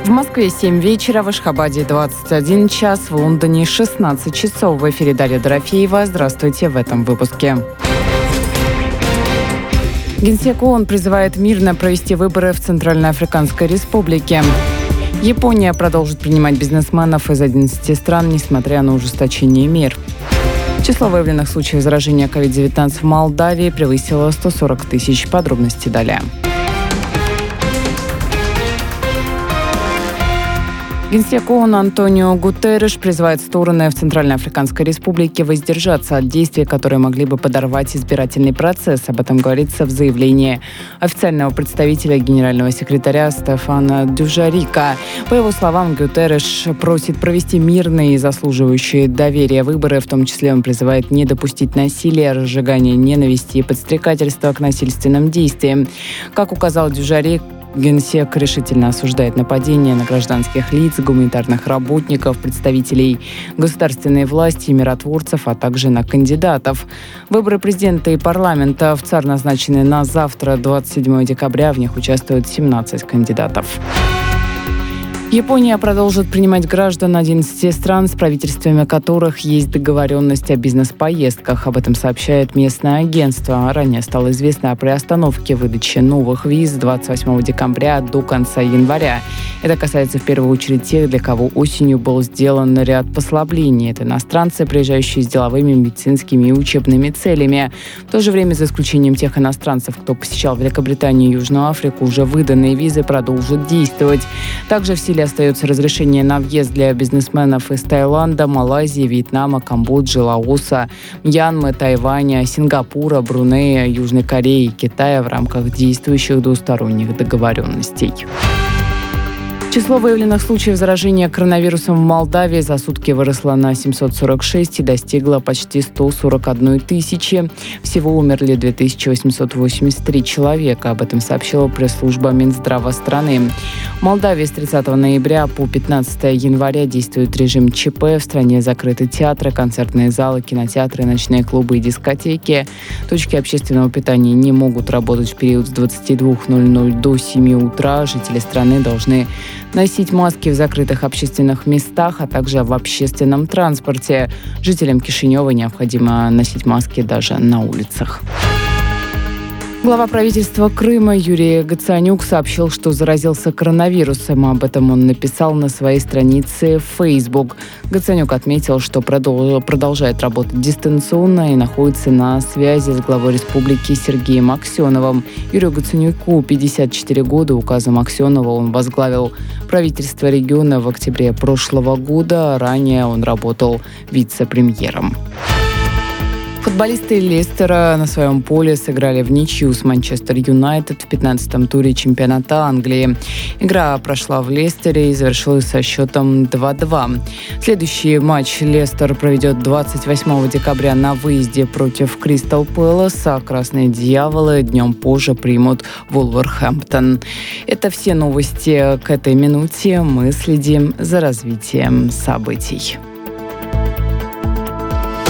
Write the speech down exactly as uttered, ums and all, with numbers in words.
В Москве семь вечера, в Ашхабаде двадцать один час, в Лондоне шестнадцать часов. В эфире Дарья Дорофеева. Здравствуйте в этом выпуске. Генсек ООН призывает мирно провести выборы в Центральноафриканской Республике. Япония продолжит принимать бизнесменов из одиннадцати стран, несмотря на ужесточение мер. Число выявленных случаев заражения ковид девятнадцать в Молдавии превысило сто сорок тысяч. Подробности далее. Генсек ООН Антонио Гутерриш призывает стороны в Центральноафриканской Республике воздержаться от действий, которые могли бы подорвать избирательный процесс. Об этом говорится в заявлении официального представителя генерального секретаря Стефана Дюжарика. По его словам, Гутерриш просит провести мирные и заслуживающие доверия выборы. В том числе он призывает не допустить насилия, разжигания ненависти и подстрекательства к насильственным действиям. Как указал Дюжарик, Генсек решительно осуждает нападения на гражданских лиц, гуманитарных работников, представителей государственной власти и миротворцев, а также на кандидатов. Выборы президента и парламента в ЦАР назначены на завтра, двадцать седьмого декабря. В них участвуют семнадцать кандидатов. Япония продолжит принимать граждан одиннадцати стран, с правительствами которых есть договоренность о бизнес-поездках. Об этом сообщает местное агентство. Ранее стало известно о приостановке выдачи новых виз с двадцать восьмого декабря до конца января. Это касается в первую очередь тех, для кого осенью был сделан ряд послаблений. Это иностранцы, приезжающие с деловыми, медицинскими и учебными целями. В то же время, за исключением тех иностранцев, кто посещал Великобританию и Южную Африку, уже выданные визы продолжат действовать. Также в силе остается разрешение на въезд для бизнесменов из Таиланда, Малайзии, Вьетнама, Камбоджи, Лаоса, Мьянмы, Тайваня, Сингапура, Брунея, Южной Кореи и Китая в рамках действующих двусторонних договоренностей. Число выявленных случаев заражения коронавирусом в Молдавии за сутки выросло на семьсот сорок шесть и достигло почти сто сорок одной тысячи. Всего умерли две тысячи восемьсот восемьдесят три человека. Об этом сообщила пресс-служба Минздрава страны. В Молдавии с тридцатого ноября по пятнадцатого января действует режим ЧП. В стране закрыты театры, концертные залы, кинотеатры, ночные клубы и дискотеки. Точки общественного питания не могут работать в период с двадцати двух ноль-ноль до семи утра. Жители страны должны носить маски в закрытых общественных местах, а также в общественном транспорте. Жителям Кишинева необходимо носить маски даже на улицах. Глава правительства Крыма Юрий Гацанюк сообщил, что заразился коронавирусом. Об этом он написал на своей странице в Facebook. Гацанюк отметил, что продолжает работать дистанционно и находится на связи с главой республики Сергеем Аксеновым. Юрию Гацанюку пятьдесят четыре года. Указом Аксенова он возглавил правительство региона в октябре прошлого года. Ранее он работал вице-премьером. Футболисты Лестера на своем поле сыграли в ничью с Манчестер Юнайтед в пятнадцатом туре чемпионата Англии. Игра прошла в Лестере и завершилась со счетом два-два. Следующий матч Лестер проведет двадцать восьмого декабря на выезде против Кристал Пэлас, а Красные Дьяволы днем позже примут Вулверхэмптон. Это все новости к этой минуте. Мы следим за развитием событий.